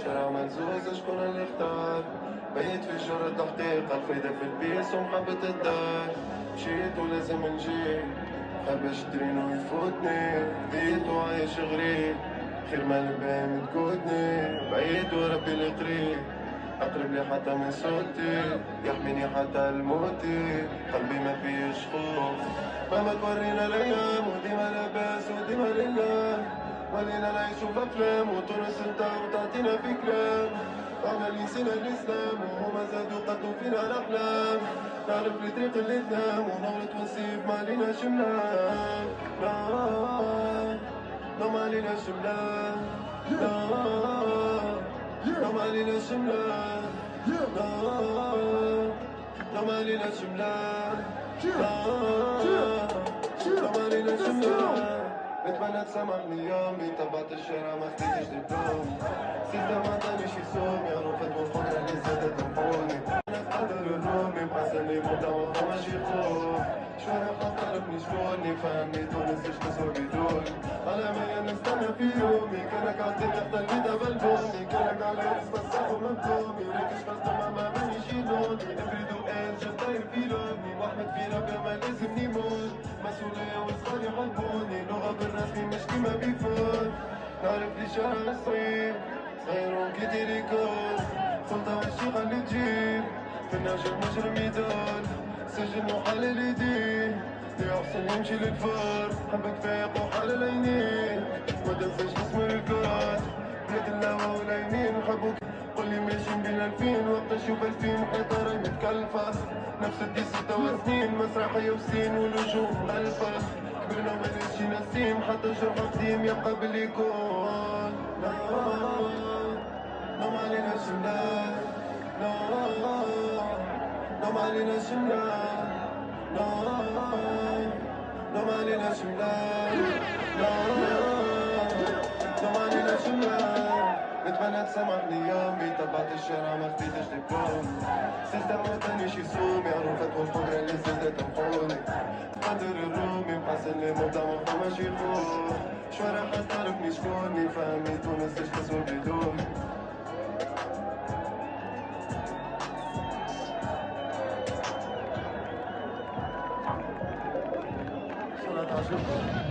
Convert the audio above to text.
الشارع ملزوز شكون اللي اختار. بيت في جرة تحقيق الفايدة في البيس ومحبة الدار. مشيت ولازم نجي حاب اشترين ويفوتني. بديت وعايش غريب خير ما البان تقودني. بعيد وربي القريب أقرب لي حتى من صوتي. يحميني حتى الموتي قلبي ما فيش خوف. مهما تورينا الأيام وديما لاباس وديما لله. ولينا نعيشو في أفلام وتونس انت وتعطينا في كلام. احنا اللي نسينا الإسلام وهما زادوا قدوا فينا الأحلام. نعرف لي طريق اللي تنام ونغلط ونسيب ما لينا شملان. لا ما لينا شملان. لا ما لينا شملان. لا ما لينا شملان. لا ما لينا شملان. بتمنى تسامحني يومي تبعت الشارع ما خديتش دبلوم. سيستم ما عطانيش يسوم يا رفض والقدرة اللي زادت تنحوني. انا قادر الرومي محسني مبدع وماشي خوف. شوارع خاطربني شكوني فهمني تونس ايش تسوى بدوني. على ما نستنى في يومي كانك عالدنيا اختلي دابا البومي. كانك على رزق ومبدومي ريكش خاصة ما مني يشيلوني. افريدو انجل طاير في لوني واحمد في ربي ما لازم نموت. مسؤولية وصغاري يحبوني لغة بالرسمي مش كيما بيفوت. نعرف لي شارع صغير صغير وكيدير يكون. سلطة وشي خلي تجيب في النجم مجرم يدور. سجن وحلل يديه يحسن يمشي للفار. حبك فايق وحال العينين ما تنساش اسم الكات. بلاد اللهوة والعينين حبوك قولي ماشيين بين الفين. وقت نشوف الفين حيطة راي متكلفة. نفس الدي 6 سنين مسرحية وسين والوجوه ألفة. كبرنا وماناش ناسين حتى الجرح قديم يبقى باللي يكون. لا ما علينا شملان. لا ما علينا شملان. لا ما علينا شملان. لا ما علينا شملان. بتمنى تسامحني يومي تبعت الشارع ما خديتش دبلوم. سيستم ما عطانيش يسوم يا رفض والقدرة اللي زادت تنحوني. قادر الرومي محسن لي مبدع وماشي خوف. شوارع حتعرفني شكوني فهمني تونس ايش تسوى بدوني. صلاة عجبكم